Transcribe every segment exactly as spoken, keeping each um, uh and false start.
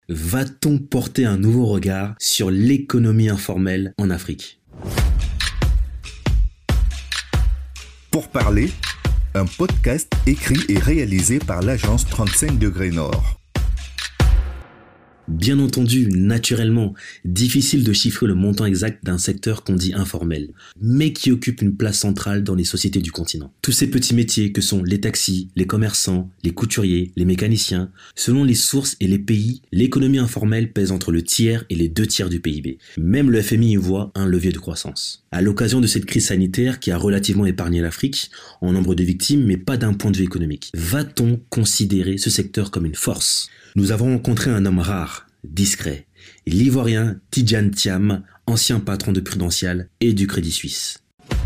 Va-t-on porter un nouveau regard sur l'économie informelle en Afrique ? Pour parler, un podcast écrit et réalisé par l'agence trente-cinq degrés Nord. Bien entendu, naturellement, difficile de chiffrer le montant exact d'un secteur qu'on dit informel, mais qui occupe une place centrale dans les sociétés du continent. Tous ces petits métiers que sont les taxis, les commerçants, les couturiers, les mécaniciens, selon les sources et les pays, l'économie informelle pèse entre le tiers et les deux tiers du P I B. Même le F M I y voit un levier de croissance. À l'occasion de cette crise sanitaire qui a relativement épargné l'Afrique, en nombre de victimes, mais pas d'un point de vue économique, va-t-on considérer ce secteur comme une force ? Nous avons rencontré un homme rare, discret, l'Ivoirien Tidjane Thiam, ancien patron de Prudential et du Crédit Suisse.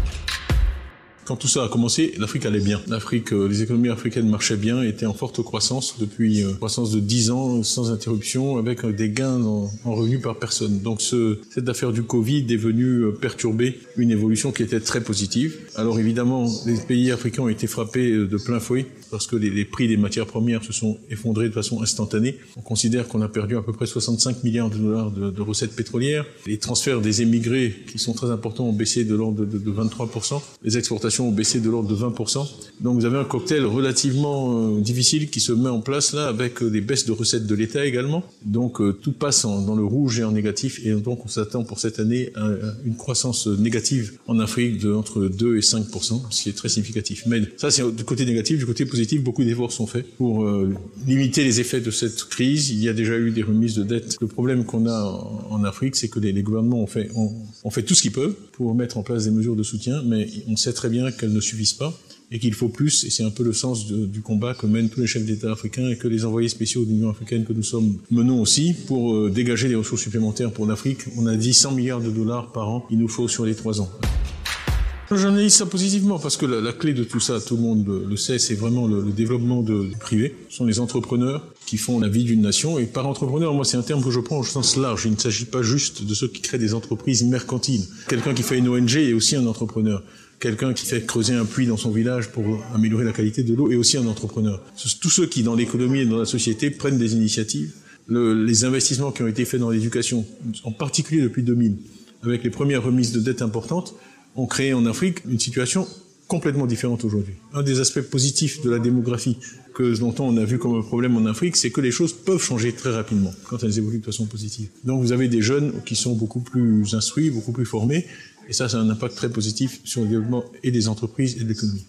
Quand tout ça a commencé, l'Afrique allait bien. L'Afrique, euh, les économies africaines marchaient bien, étaient en forte croissance depuis euh, croissance de dix ans sans interruption, avec euh, des gains en, en revenus par personne. Donc ce, cette affaire du Covid est venue euh, perturber une évolution qui était très positive. Alors évidemment, les pays africains ont été frappés euh, de plein fouet parce que les, les prix des matières premières se sont effondrés de façon instantanée. On considère qu'on a perdu à peu près soixante-cinq milliards de dollars de, de recettes pétrolières. Les transferts des émigrés, qui sont très importants, ont baissé de l'ordre de, de, de vingt-trois pour cent. Les exportations ont baissé de l'ordre de vingt pour cent. Donc vous avez un cocktail relativement euh, difficile qui se met en place là, avec euh, des baisses de recettes de l'État également. Donc euh, tout passe en, dans le rouge et en négatif, et donc on s'attend pour cette année à, à une croissance négative en Afrique de entre deux et cinq pour cent, ce qui est très significatif. Mais ça c'est du côté négatif. Du côté positif, beaucoup d'efforts sont faits pour euh, limiter les effets de cette crise. Il y a déjà eu des remises de dettes. Le problème qu'on a en, en Afrique, c'est que les, les gouvernements ont fait, ont, ont fait tout ce qu'ils peuvent pour mettre en place des mesures de soutien, mais on sait très bien qu'elles ne suffisent pas et qu'il faut plus, et c'est un peu le sens de, du combat que mènent tous les chefs d'État africains et que les envoyés spéciaux de l'Union africaine que nous sommes menons aussi pour euh, dégager des ressources supplémentaires pour l'Afrique. On a dit cent milliards de dollars par an, il nous faut sur les trois ans. J'analyse ça positivement parce que la, la clé de tout ça, tout le monde le, le sait, c'est vraiment le, le développement de, du privé. Ce sont les entrepreneurs qui font la vie d'une nation. Et par entrepreneur, moi, c'est un terme que je prends au sens large. Il ne s'agit pas juste de ceux qui créent des entreprises mercantiles. Quelqu'un qui fait une O N G est aussi un entrepreneur. Quelqu'un qui fait creuser un puits dans son village pour améliorer la qualité de l'eau est aussi un entrepreneur. Tous ceux qui, dans l'économie et dans la société, prennent des initiatives. Le, les investissements qui ont été faits dans l'éducation, en particulier depuis deux mille, avec les premières remises de dettes importantes, ont créé en Afrique une situation complètement différente aujourd'hui. Un des aspects positifs de la démographie que longtemps on a vu comme un problème en Afrique, c'est que les choses peuvent changer très rapidement quand elles évoluent de façon positive. Donc vous avez des jeunes qui sont beaucoup plus instruits, beaucoup plus formés, et ça, ça a un impact très positif sur le développement et des entreprises et de l'économie.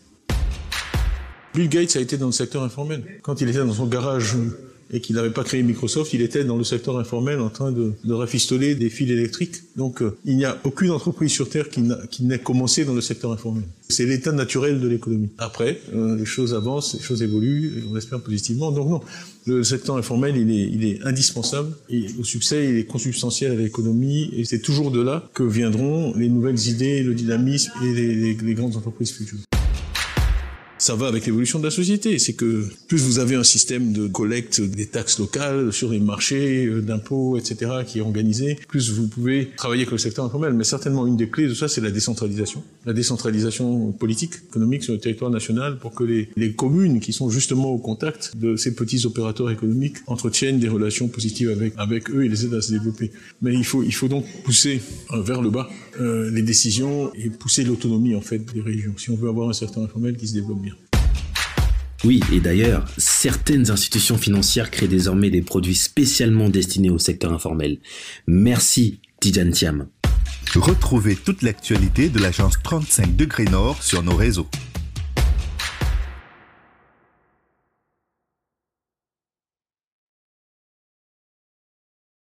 Bill Gates a été dans le secteur informel. Quand il était dans son garage et qu'il n'avait pas créé Microsoft, il était dans le secteur informel en train de, de rafistoler des fils électriques. Donc euh, il n'y a aucune entreprise sur Terre qui, n'a, qui n'ait commencé dans le secteur informel. C'est l'état naturel de l'économie. Après, euh, les choses avancent, les choses évoluent, et on espère positivement. Donc non, le secteur informel, il est, il est indispensable, et au succès, il est consubstantiel à l'économie, et c'est toujours de là que viendront les nouvelles idées, le dynamisme et les, les, les grandes entreprises futures. Ça va avec l'évolution de la société. C'est que plus vous avez un système de collecte des taxes locales sur les marchés, d'impôts, et cetera, qui est organisé, plus vous pouvez travailler avec le secteur informel. Mais certainement, une des clés de ça, c'est la décentralisation. La décentralisation politique, économique sur le territoire national pour que les, les communes qui sont justement au contact de ces petits opérateurs économiques entretiennent des relations positives avec, avec eux et les aident à se développer. Mais il faut, il faut donc pousser euh, vers le bas euh, les décisions et pousser l'autonomie, en fait, des régions, si on veut avoir un secteur informel qui se développe bien. Oui, et d'ailleurs, certaines institutions financières créent désormais des produits spécialement destinés au secteur informel. Merci, Tidjane Thiam. Retrouvez toute l'actualité de l'agence trente-cinq degrés Nord sur nos réseaux.